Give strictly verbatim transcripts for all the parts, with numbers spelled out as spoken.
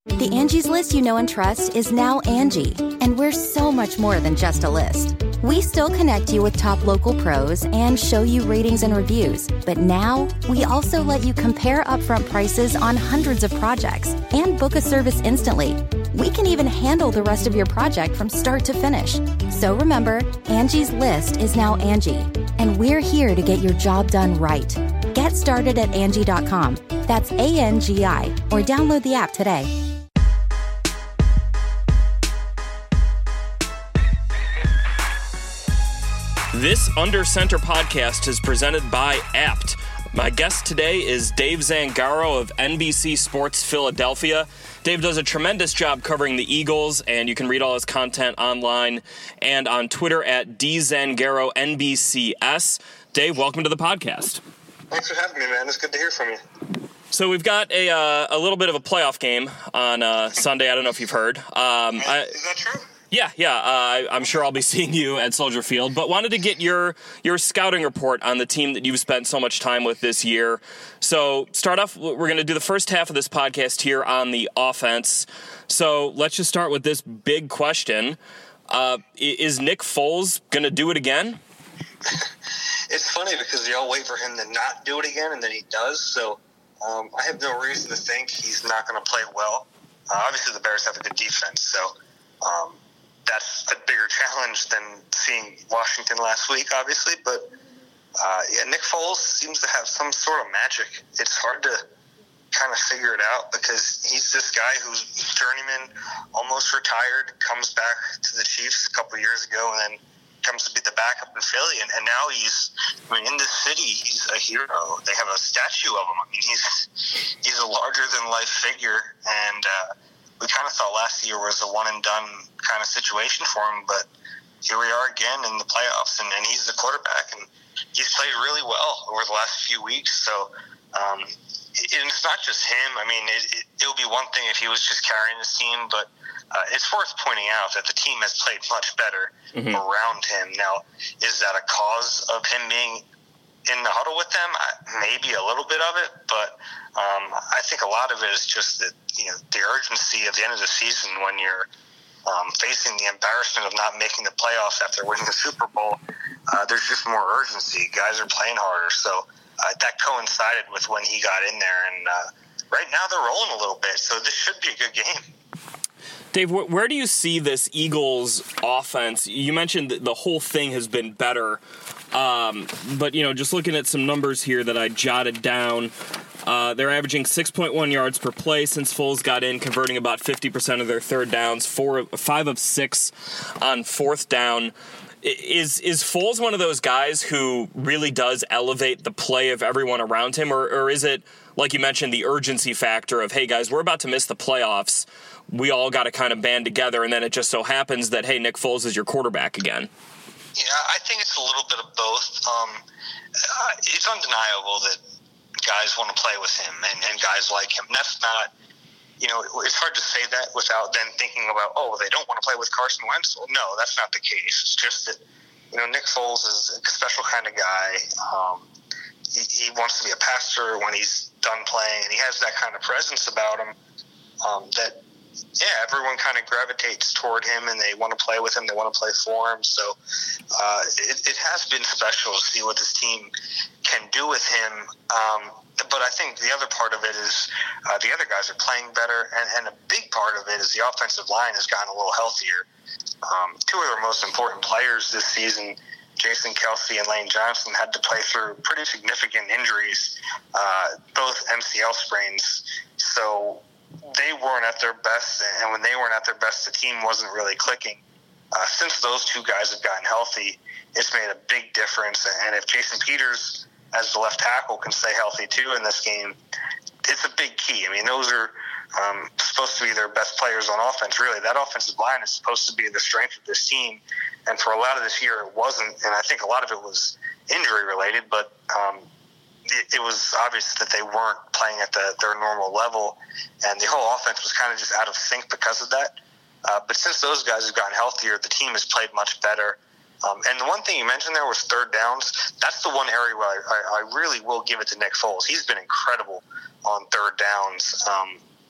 The Angie's List you know and trust is now Angie, and we're so much more than just a list. We still connect you with top local pros and show you ratings and reviews, but now we also let you compare upfront prices on hundreds of projects and book a service instantly. We can even handle the rest of your project from start to finish. So remember, Angie's List is now Angie, and we're here to get your job done right. Get started at Angie dot com. That's A N G I, or download the app today. This Under Center podcast is presented by Apt. My guest today is Dave Zangaro of N B C Sports Philadelphia. Dave does a tremendous job covering the Eagles, and you can read all his content online and on Twitter at D Zangaro N B C S. Dave, welcome to the podcast. Thanks for having me, man. It's good to hear from you. So we've got a uh, a little bit of a playoff game on uh, Sunday. I don't know if you've heard. Um, I, is that true? Yeah, yeah. Uh, I'm sure I'll be seeing you at Soldier Field, but wanted to get your your scouting report on the team that you've spent so much time with this year. So start off, we're going to do the first half of this podcast here on the offense. So let's just start with this big question. Uh, is Nick Foles going to do it again? It's funny because you all wait for him to not do it again, and then he does. So um, I have no reason to think he's not going to play well. Uh, obviously, the Bears have a good defense, so um, that's a bigger challenge than seeing Washington last week, obviously. But, uh, yeah, Nick Foles seems to have some sort of magic. It's hard to kind of figure it out because he's this guy who's journeyman, almost retired, comes back to the Chiefs a couple of years ago, and then comes to be the backup in Philly. And, and now he's, I mean, in this city, he's a hero. They have a statue of him. I mean, he's, he's a larger-than-life figure, and uh, we kind of thought last year was a one-and-done kind of situation for him, but here we are again in the playoffs, and, and he's the quarterback, and he's played really well over the last few weeks. So um, it, it's not just him. I mean, it, it, it would be one thing if he was just carrying his team, but uh, it's worth pointing out that the team has played much better mm-hmm. around him. Now, is that a cause of him being in the huddle with them? Maybe a little bit of it, but um, I think a lot of it is just that, you know, the urgency at the end of the season when you're um, facing the embarrassment of not making the playoffs after winning the Super Bowl. Uh, there's just more urgency. Guys are playing harder, so uh, that coincided with when he got in there, and uh, right now they're rolling a little bit, so this should be a good game. Dave, where do you see this Eagles offense? You mentioned that the whole thing has been better, um, but, you know, just looking at some numbers here that I jotted down, uh, they're averaging six point one yards per play since Foles got in, converting about fifty percent of their third downs, four, five of six on fourth down. Is is Foles one of those guys who really does elevate the play of everyone around him, or, or is it, like you mentioned, the urgency factor of, hey, guys, we're about to miss the playoffs, we all got to kind of band together, and then it just so happens that, hey, Nick Foles is your quarterback again? Yeah, I think it's a little bit of both. Um, it's undeniable that guys want to play with him and, and guys like him. That's not, you know, it's hard to say that without then thinking about, oh, they don't want to play with Carson Wentz. Well, no, that's not the case. It's just that, you know, Nick Foles is a special kind of guy. Um, he, he wants to be a passer when he's done playing, and he has that kind of presence about him um, that, yeah, everyone kind of gravitates toward him, and they want to play with him. They want to play for him. So uh, it, it has been special to see what this team can do with him. Um, but I think the other part of it is uh, the other guys are playing better, and, and a big part of it is the offensive line has gotten a little healthier. Um, two of their most important players this season, Jason Kelce and Lane Johnson, had to play through pretty significant injuries, uh, both M C L sprains. So they weren't at their best, and when they weren't at their best, the team wasn't really clicking. Uh, since those two guys have gotten healthy, it's made a big difference. And if Jason Peters, as the left tackle, can stay healthy too in this game, it's a big key. I mean, those are um, supposed to be their best players on offense, really. That offensive line is supposed to be the strength of this team, and for a lot of this year it wasn't, and I think a lot of it was injury-related, but um, it, it was obvious that they weren't playing at the, their normal level, and the whole offense was kind of just out of sync because of that. Uh, but since those guys have gotten healthier, the team has played much better. Um, and the one thing you mentioned there was third downs. That's the one area where I, I, I really will give it to Nick Foles. He's been incredible on third downs. Um,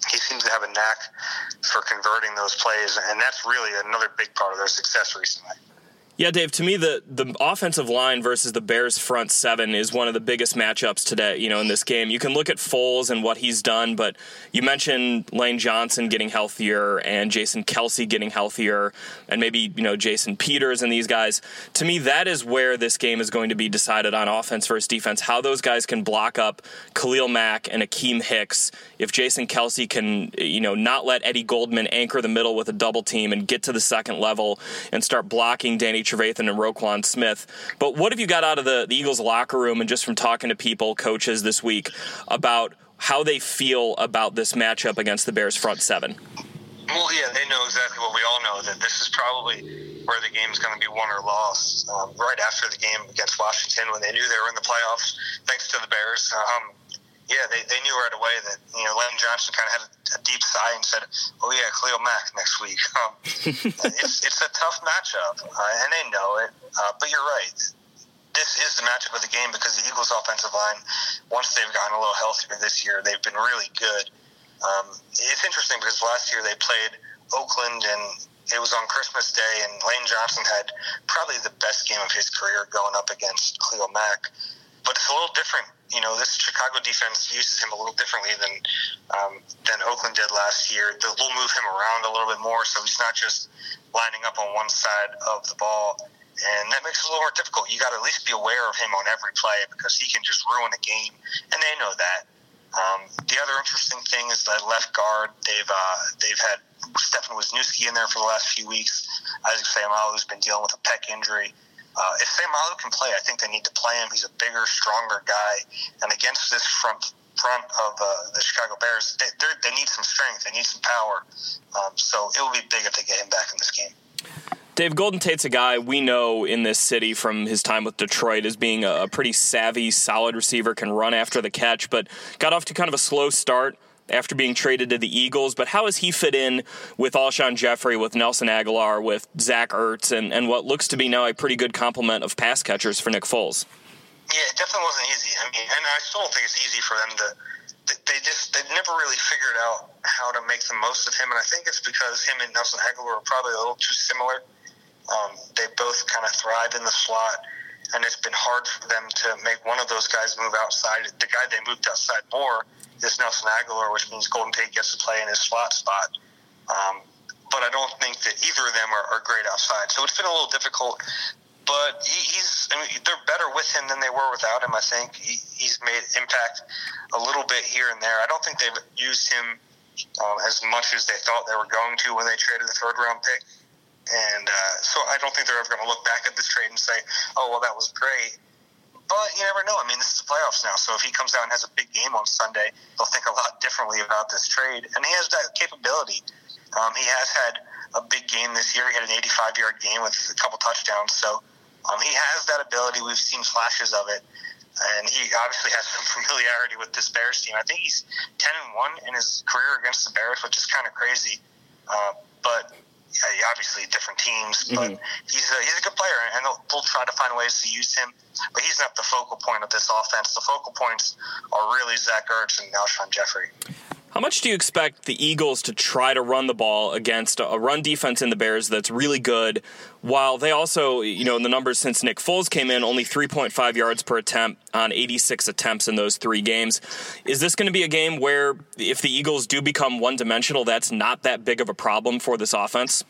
he seems to have a knack for converting those plays, and that's really another big part of their success recently. Yeah, Dave, to me, the, the offensive line versus the Bears' front seven is one of the biggest matchups today, you know, in this game. You can look at Foles and what he's done, but you mentioned Lane Johnson getting healthier and Jason Kelce getting healthier and maybe, you know, Jason Peters and these guys. To me, that is where this game is going to be decided on offense versus defense, how those guys can block up Khalil Mack and Akeem Hicks. If Jason Kelce can, you know, not let Eddie Goldman anchor the middle with a double team and get to the second level and start blocking Danny Trevathan and Roquan Smith. But what have you got out of the, the Eagles locker room and just from talking to people, coaches this week, about how they feel about this matchup against the Bears front seven? Well, yeah, they know exactly what we all know, that this is probably where the game's going to be won or lost. Um, right after the game against Washington, when they knew they were in the playoffs, thanks to the Bears, um, yeah, they, they knew right away that, you know, Lane Johnson kind of had a, a deep sigh and said, oh, yeah, Khalil Mack next week. Um, it's it's a tough matchup, uh, and they know it. Uh, but you're right. This is the matchup of the game because the Eagles' offensive line, once they've gotten a little healthier this year, they've been really good. Um, it's interesting because last year they played Oakland, and it was on Christmas Day, and Lane Johnson had probably the best game of his career going up against Khalil Mack. But it's a little different. You know, this Chicago defense uses him a little differently than um, than Oakland did last year. They'll move him around a little bit more, so he's not just lining up on one side of the ball. And that makes it a little more difficult. You got to at least be aware of him on every play because he can just ruin a game, and they know that. Um, the other interesting thing is that left guard, they've uh, they've had Stefan Wisniewski in there for the last few weeks. Isaac Seumalo, who's been dealing with a pec injury. Uh, if Seumalo can play, I think they need to play him. He's a bigger, stronger guy. And against this front front of uh, the Chicago Bears, they they need some strength. They need some power. Um, so it will be big if they get him back in this game. Dave, Golden Tate's a guy we know in this city from his time with Detroit as being a pretty savvy, solid receiver, can run after the catch, but got off to kind of a slow start after being traded to the Eagles. But how has he fit in with Alshon Jeffrey, with Nelson Aguilar, with Zach Ertz, and, and what looks to be now a pretty good complement of pass catchers for Nick Foles? Yeah, it definitely wasn't easy. I mean, and I still don't think it's easy for them to – they just – they never really figured out how to make the most of him, and I think it's because him and Nelson Aguilar are probably a little too similar. Um, they both kind of thrive in the slot, and it's been hard for them to make one of those guys move outside. The guy they moved outside more is Nelson Aguilar, which means Golden Tate gets to play in his slot spot. Um, but I don't think that either of them are, are great outside. So it's been a little difficult. But he, he's I mean, they're better with him than they were without him, I think. He, he's made impact a little bit here and there. I don't think they've used him um, as much as they thought they were going to when they traded the third-round pick. And uh, so I don't think they're ever going to look back at this trade and say, oh, well, that was great. But you never know. I mean, this is the playoffs now. So if he comes out and has a big game on Sunday, they'll think a lot differently about this trade. And he has that capability. Um, he has had a big game this year. He had an eighty-five-yard game with a couple touchdowns. So um, he has that ability. We've seen flashes of it. And he obviously has some familiarity with this Bears team. I think he's ten and one in his career against the Bears, which is kind of crazy. Uh, but... Yeah, obviously different teams, but mm-hmm. he's a, he's a good player, and they'll, they'll try to find ways to use him. But he's not the focal point of this offense. The focal points are really Zach Ertz and Alshon Jeffrey. How much do you expect the Eagles to try to run the ball against a run defense in the Bears that's really good, while they also, you know, in the numbers since Nick Foles came in, only three point five yards per attempt on eighty-six attempts in those three games? Is this going to be a game where if the Eagles do become one-dimensional, that's not that big of a problem for this offense?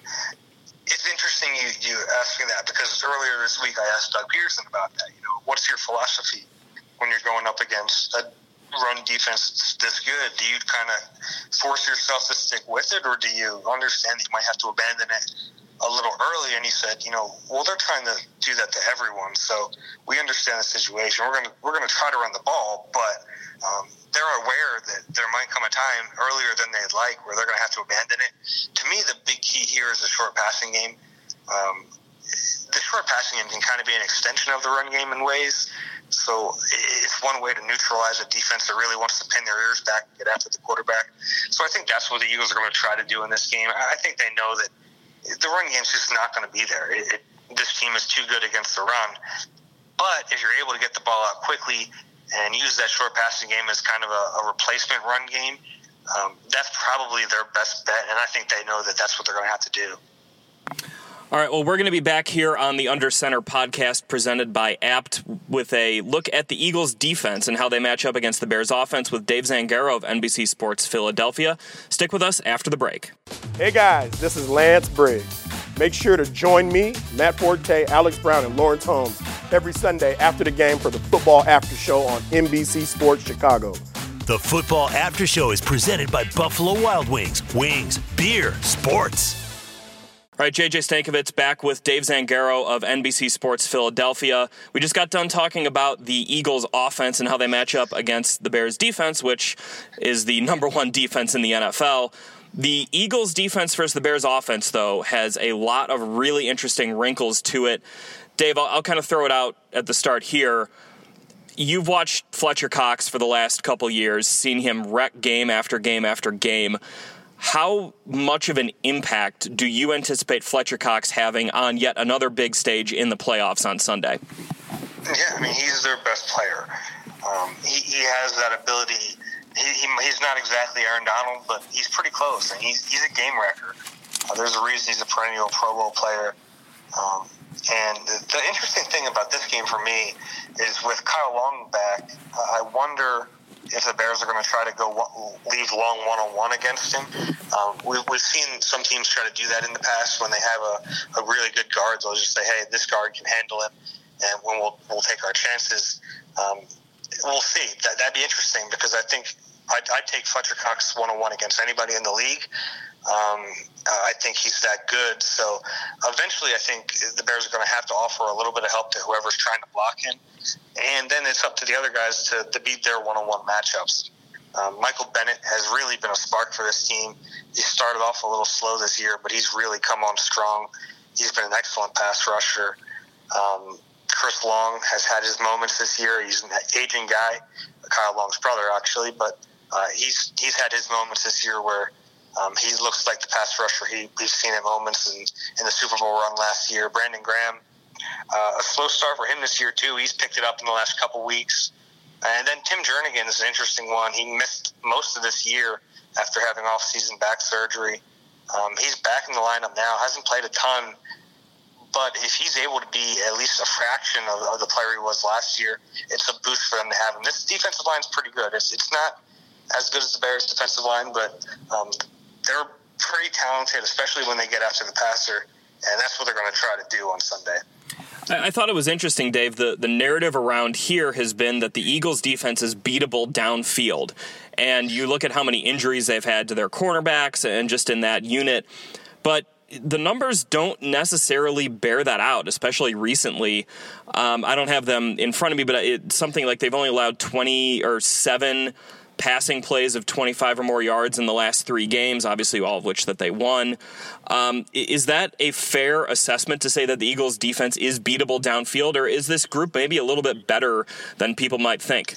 It's interesting you, you ask me that, because earlier this week I asked Doug Peterson about that. You know, what's your philosophy when you're going up against a run defense this good? Do you kind of force yourself to stick with it, or do you understand that you might have to abandon it a little early? And he said, you know, well, they're trying to do that to everyone, so we understand the situation. We're gonna we're gonna try to run the ball, but um, they're aware that there might come a time earlier than they'd like where they're gonna have to abandon it. To me, the big key here is the short passing game. Um, the short passing game can kind of be an extension of the run game in ways. So it's one way to neutralize a defense that really wants to pin their ears back and get after the quarterback. So I think that's what the Eagles are going to try to do in this game. I think they know that the run game's just not going to be there. It, it, this team is too good against the run. But if you're able to get the ball out quickly and use that short passing game as kind of a, a replacement run game, um, that's probably their best bet, and I think they know that that's what they're going to have to do. All right, well, we're going to be back here on the Under Center podcast presented by Apt with a look at the Eagles' defense and how they match up against the Bears' offense with Dave Zangaro of N B C Sports Philadelphia. Stick with us after the break. Hey, guys, this is Lance Briggs. Make sure to join me, Matt Forte, Alex Brown, and Lawrence Holmes every Sunday after the game for the Football After Show on N B C Sports Chicago. The Football After Show is presented by Buffalo Wild Wings. Wings, beer, sports. All right, J J Stankovitz back with Dave Zangaro of N B C Sports Philadelphia. We just got done talking about the Eagles' offense and how they match up against the Bears' defense, which is the number one defense in the N F L. The Eagles' defense versus the Bears' offense, though, has a lot of really interesting wrinkles to it. Dave, I'll, I'll kind of throw it out at the start here. You've watched Fletcher Cox for the last couple years, seen him wreck game after game after game. How much of an impact do you anticipate Fletcher Cox having on yet another big stage in the playoffs on Sunday? Yeah, I mean, he's their best player. Um, he, he has that ability. He, he, he's not exactly Aaron Donald, but he's pretty close, and he's, he's a game wrecker. Uh, there's a reason he's a perennial Pro Bowl player. Um, and the, the interesting thing about this game for me is with Kyle Long back, uh, I wonder if the Bears are going to try to go leave Long one-on-one against him. Um, we, we've seen some teams try to do that in the past when they have a, a really good guard. They'll just say, hey, this guard can handle him, and when we'll, we'll take our chances. Um, we'll see. That, that'd be interesting because I think I'd, I'd take Fletcher Cox one-on-one against anybody in the league. Um, uh, I think he's that good. So eventually I think the Bears are going to have to offer a little bit of help to whoever's trying to block him. And then it's up to the other guys to, to beat their one-on-one matchups. Um, Michael Bennett has really been a spark for this team. He started off a little slow this year, but he's really come on strong. He's been an excellent pass rusher. Um, Chris Long has had his moments this year. He's an aging guy, Kyle Long's brother, actually, but uh, he's he's had his moments this year where Um, he looks like the pass rusher he, we've seen at moments in, in the Super Bowl run last year. Brandon Graham, uh, a slow start for him this year, too. He's picked it up in the last couple weeks. And then Tim Jernigan is an interesting one. He missed most of this year after having off-season back surgery. Um, he's back in the lineup now, hasn't played a ton. But if he's able to be at least a fraction of, of the player he was last year, it's a boost for them to have him. This defensive line is pretty good. It's, it's not as good as the Bears' defensive line, but um, they're pretty talented, especially when they get after the passer, and that's what they're going to try to do on Sunday. I thought it was interesting, Dave. The, the narrative around here has been that the Eagles' defense is beatable downfield. And you look at how many injuries they've had to their cornerbacks and just in that unit. But the numbers don't necessarily bear that out, especially recently. Um, I don't have them in front of me, but it's something like they've only allowed twenty or seven passing plays of twenty-five or more yards in the last three games, obviously all of which that they won. Um, is that a fair assessment to say that the Eagles' defense is beatable downfield, or is this group maybe a little bit better than people might think?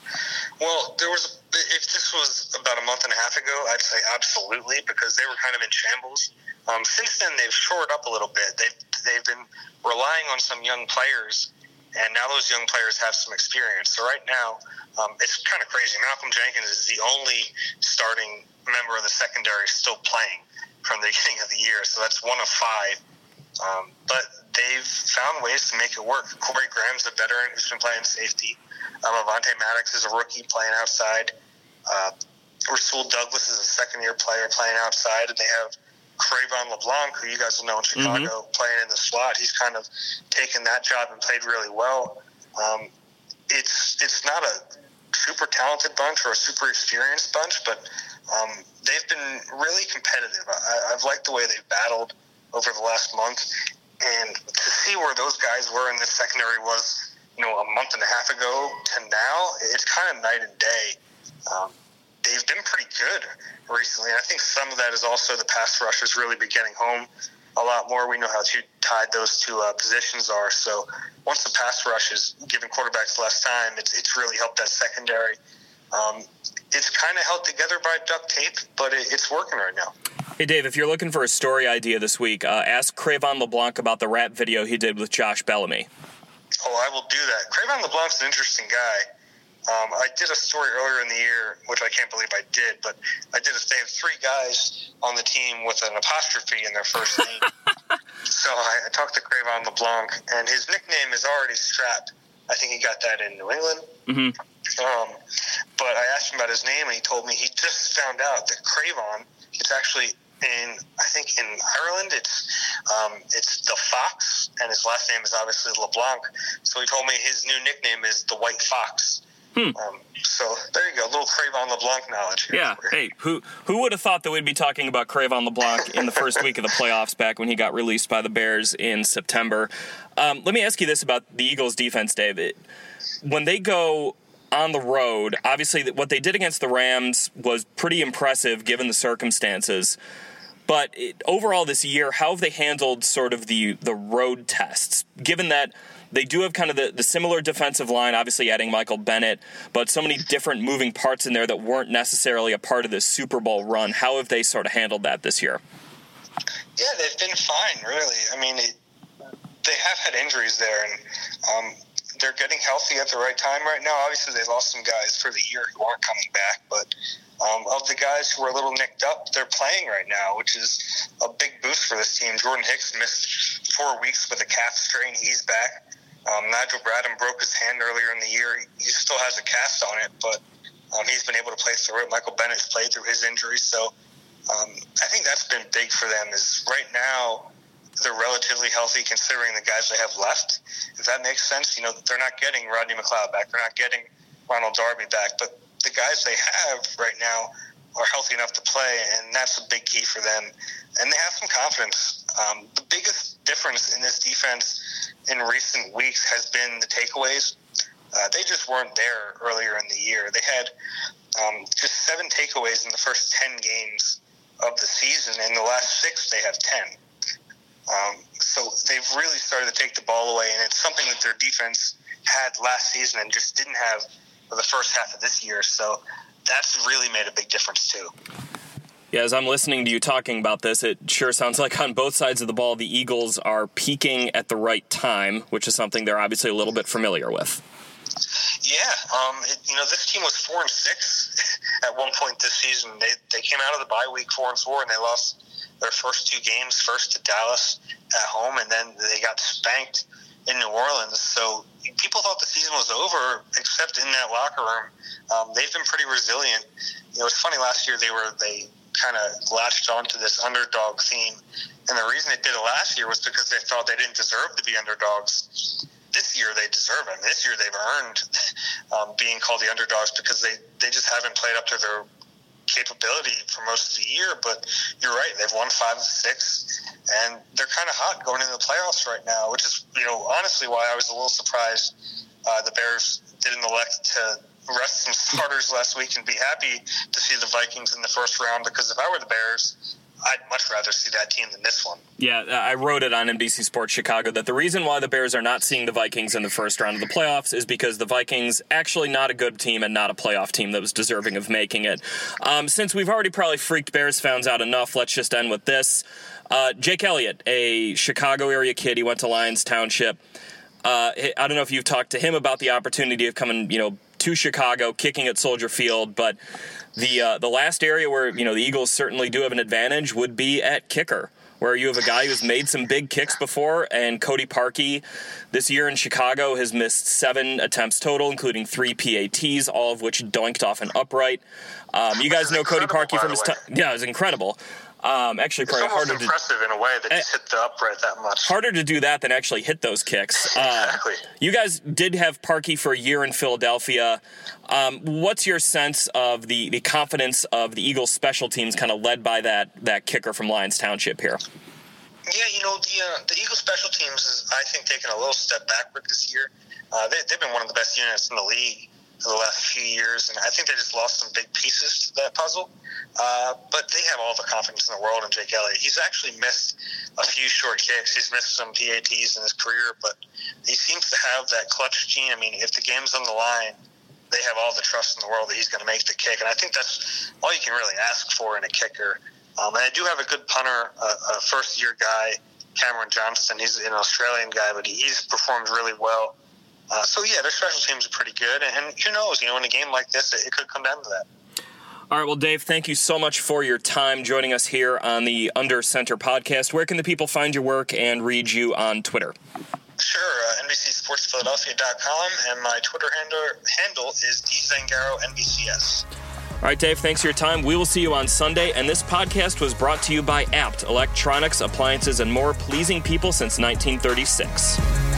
Well, there was, if this was about a month and a half ago, I'd say absolutely, because they were kind of in shambles. Um, since then, they've shored up a little bit. They've, they've been relying on some young players, and now those young players have some experience. So right now, um, it's kind of crazy. Malcolm Jenkins is the only starting member of the secondary still playing from the beginning of the year. So that's one of five. Um, but they've found ways to make it work. Corey Graham's a veteran who's been playing safety. Um, Avonte Maddox is a rookie playing outside. Uh, Rasul Douglas is a second-year player playing outside, and they have Crayvon LeBlanc, who you guys will know in Chicago, mm-hmm. playing in the slot. He's kind of taken that job and played really well. Um, it's it's not a super talented bunch or a super experienced bunch, but um, they've been really competitive. I, I've liked the way they've battled over the last month, and to see where those guys were in this secondary was, you know, a month and a half ago to now, it's kind of night and day. Um, they've been pretty good recently. And I think some of that is also the pass rushers really be getting home a lot more. We know how too tied those two uh, positions are. So once the pass rush is giving quarterbacks less time, it's it's really helped that secondary. Um, it's kind of held together by duct tape, but it, it's working right now. Hey, Dave, if you're looking for a story idea this week, uh, ask Crayvon LeBlanc about the rap video he did with Josh Bellamy. Oh, I will do that. Crayvon LeBlanc's an interesting guy. Um, I did a story earlier in the year, which I can't believe I did, but I did a, they have three guys on the team with an apostrophe in their first name. So I, I talked to Cre'Von LeBlanc, and his nickname is already Strap. I think he got that in New England. Mm-hmm. Um, but I asked him about his name, and he told me he just found out that Cre'Von, it's actually in, I think in Ireland, it's um, it's the Fox, and his last name is obviously LeBlanc. So he told me his new nickname is the White Fox. Hmm. Um, so there you go, a little Cre'Von LeBlanc knowledge here. Yeah, hey, who who would have thought that we'd be talking about Cre'Von LeBlanc in the first week of the playoffs back when he got released by the Bears in September? Um, let me ask you this about the Eagles' defense, Dave. It, when they go on the road, obviously what they did against the Rams was pretty impressive given the circumstances. But it, overall this year, how have they handled sort of the, the road tests, given that they do have kind of the, the similar defensive line, obviously adding Michael Bennett, but so many different moving parts in there that weren't necessarily a part of this Super Bowl run? How have they sort of handled that this year? Yeah, they've been fine, really. I mean, it, they have had injuries there, and um, they're getting healthy at the right time right now. Obviously, they lost some guys for the year who aren't coming back, but um, of the guys who are a little nicked up, they're playing right now, which is a big boost for this team. Jordan Hicks missed four weeks with a calf strain. He's back. Um, Nigel Bradham broke his hand earlier in the year. He still has a cast on it, but um, he's been able to play through it. Michael Bennett's played through his injury, so um, I think that's been big for them. Is right now they're relatively healthy considering the guys they have left. If that makes sense, you know, they're not getting Rodney McLeod back. They're not getting Ronald Darby back, but the guys they have right now are healthy enough to play, and that's a big key for them. And they have some confidence. Um, the biggest difference in this defense in recent weeks has been the takeaways. Uh, they just weren't there earlier in the year. They had um, just seven takeaways in the first ten games of the season. In the last six, they have ten. Um, so they've really started to take the ball away, and it's something that their defense had last season and just didn't have for the first half of this year. So that's really made a big difference too. Yeah, as I'm listening to you talking about this, it sure sounds like on both sides of the ball, the Eagles are peaking at the right time, which is something they're obviously a little bit familiar with. Yeah, um, it, you know, this team was four and six at one point this season. They they came out of the bye week four and four, and they lost their first two games, first to Dallas at home, and then they got spanked in New Orleans. So people thought the season was over, except in that locker room. Um, they've been pretty resilient. You know, it's funny, last year they were they kind of latched onto this underdog theme, and the reason they did it last year was because they thought they didn't deserve to be underdogs. This year they deserve it. This year they've earned um, being called the underdogs because they, they just haven't played up to their capability for most of the year. But you're right, they've won five of six, and they're kind of hot going into the playoffs right now, which is, you know, honestly why I was a little surprised uh, the Bears didn't elect to rest some starters last week and be happy to see the Vikings in the first round, because if I were the Bears, I'd much rather see that team than this one. Yeah, I wrote it on N B C Sports Chicago that the reason why the Bears are not seeing the Vikings in the first round of the playoffs is because the Vikings actually not a good team and not a playoff team that was deserving of making it. Um, since we've already probably freaked Bears fans out enough, let's just end with this. Uh, Jake Elliott, a Chicago area kid, he went to Lyons Township. Uh, I don't know if you've talked to him about the opportunity of coming, you know, to Chicago, kicking at Soldier Field, but the uh, the last area where, you know, the Eagles certainly do have an advantage would be at kicker, where you have a guy who's made some big kicks before, and Cody Parkey this year in Chicago has missed seven attempts total, including three P A Ts, all of which doinked off an upright. Um, you guys know Cody Parkey from his time. Yeah, it was incredible. Um, actually, it's probably almost harder impressive to, in a way that just hit the upright that much. Harder to do that than actually hit those kicks. Uh, exactly. You guys did have Parkey for a year in Philadelphia. Um, what's your sense of the, the confidence of the Eagles' special teams, kind of led by that that kicker from Lyons Township here? Yeah, you know, the uh, the Eagles' special teams is, I think, taking a little step backward this year. Uh, they, they've been one of the best units in the league for the last few years, and I think they just lost some big pieces to that puzzle. Uh, but they have all the confidence in the world in Jake Elliott. He's actually missed a few short kicks. He's missed some P A Ts in his career, but he seems to have that clutch gene. I mean, if the game's on the line, they have all the trust in the world that he's going to make the kick. And I think that's all you can really ask for in a kicker. Um, and I do have a good punter, a, a first-year guy, Cameron Johnston. He's an Australian guy, but he's performed really well Uh, so, yeah, their special teams are pretty good. And, and who knows, you know, in a game like this, it, it could come down to that. All right, well, Dave, thank you so much for your time joining us here on the Under Center podcast. Where can the people find your work and read you on Twitter? Sure, uh, N B C Sports Philadelphia dot com, and my Twitter handle, handle is D Zangaro N B C S. All right, Dave, thanks for your time. We will see you on Sunday, and this podcast was brought to you by Apt Electronics, Appliances, and More, pleasing people since nineteen thirty-six.